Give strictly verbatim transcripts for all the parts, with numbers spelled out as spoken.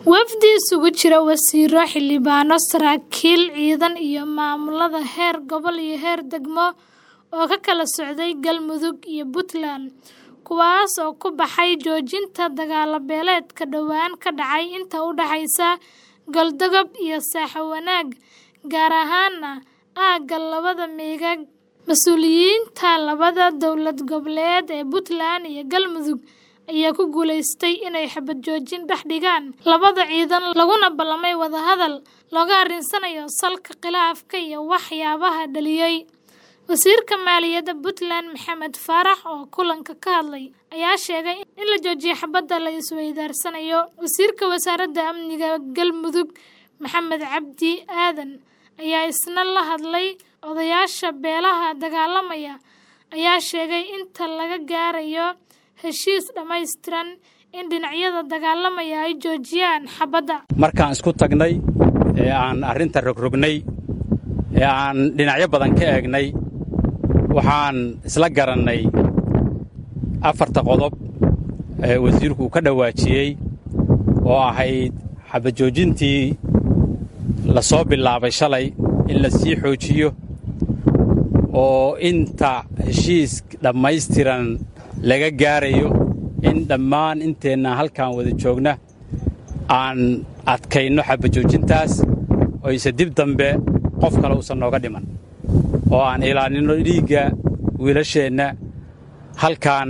wafdi isugu jira wasiiro xildhibaano saraakiil ciidan iyo maamulada heer gobol iyo heer degmo oo ka kala socday Galmudug iyo Puntland kuwaas oo ku baxay joojinta dagaal beeleedka dhawaan ka dhacay inta u dhaxaysa Galdogob iyo Saaxawanaag gaar ahaan aagga labada meegaag mas'uuliyiinta labada dawlad goboleed ee Puntland iyo Galmudug ayaa ku guuleystay inay xabad joojin dhex dhigaan labada ciidan laguna ballamay wada hadal looga arinsanayo salka khilaafka iyo waxyaabaha dhaliyay wasiirka maaliyadda Puntland Maxamed Faarax oo kulanka ka hadlay ayaa sheegay in la joojiyo xabadda la isweydaarsanayo wasiirka wasaaradda amniga Galmudug Maxamed Cabdi Aadan ayaa isna la hadlay odayaasha beelaha dagaalamaya ayaa sheegay inta laga gaarayo heshiis dhammaystiran in dhinacyada dagaalamaya ay joojiyaan xabadda markaan isku tagnay ee aan arrinta rogrognay ee aan dhinacyo badan ka eegnay waxaan isla garannay afarta qodob ee wasiirku ka dhawaajiyey oo ahayd xabad joojintii la soo bilaabay shalay in la sii xoojiyo oo inta heshiis dhammaystiran laga gaarayo in dhammaan inteenna halkaan wada joogna aan adkayno xabad joojintaas oo isa dib dambe qof kale uusan nooga dhiman oo aan ilaalinno dhiigga wiilasheenna halkaan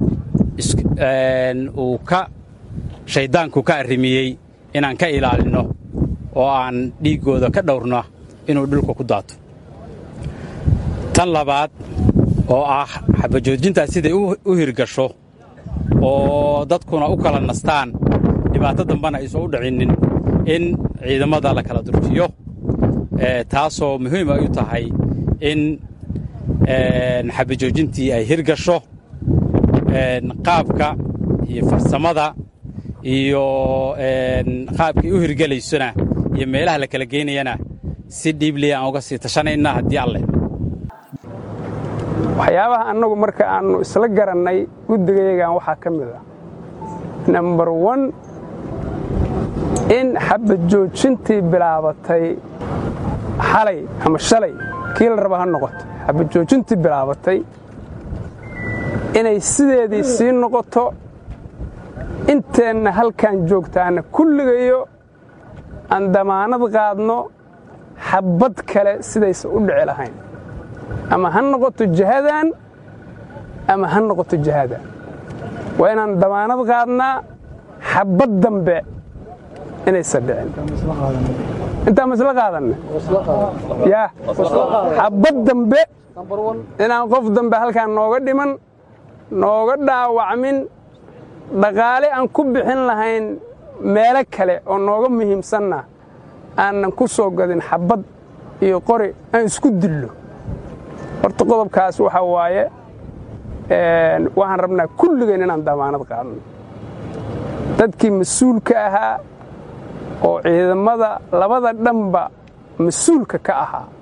uu ka shayddaanku ka arrimiyey inaan ka ilaalinno oo aan dhiiggooda ka dhowrno inuu dhulka ku daato tan labaad oo ah xabad joojintaas siday u hirgasho oo dadkuna u kala nastaan dhibaato dambana aysan u dhicinin in ciidamada la kala durjiyo taasoo muhiim ay u tahay in xabad joojintii ay hirgasho qaabka iyo farsamada iyo qaabkay u hirgelaysona iyo meelaha la kala geynayana si dhiibliya aan uga sii tashanayna haddii alle waxyaabaha annagu marka aannu isla garannay guddigayagan waxaa ka mid ah number one in xabad joojintii bilaabatay xalay ama shalay kii la raba ha noqoto xabad joojintii bilaabatay inay sideedii sii noqoto inteenna halkaan joogtaana kulligayo aan damaanad qaadno xabbad kale sidaysa u dhici lahayn ama ha noqoto jihadan ama ha noqoto jihadan waa inaan damaanad qaadnaa xabbad dambe inaysan dhicin intaan ma isla qaadanne yaa xabbad dambe inaan qof dambe halkaan nooga dhiman nooga dhaawacmin dhaqaale aan ku bixin lahayn meelo kale oo nooga muhiimsanna aanan ku soo gadin xabbad iyo qori aan isku dillo horta qodobkaas waxaa waaye waxaan rabnaa kulligeen inaan damaanad qaadno dadkii mas-uulka ahaa oo ciidamada labada dhanba mas-uulka ka ahaa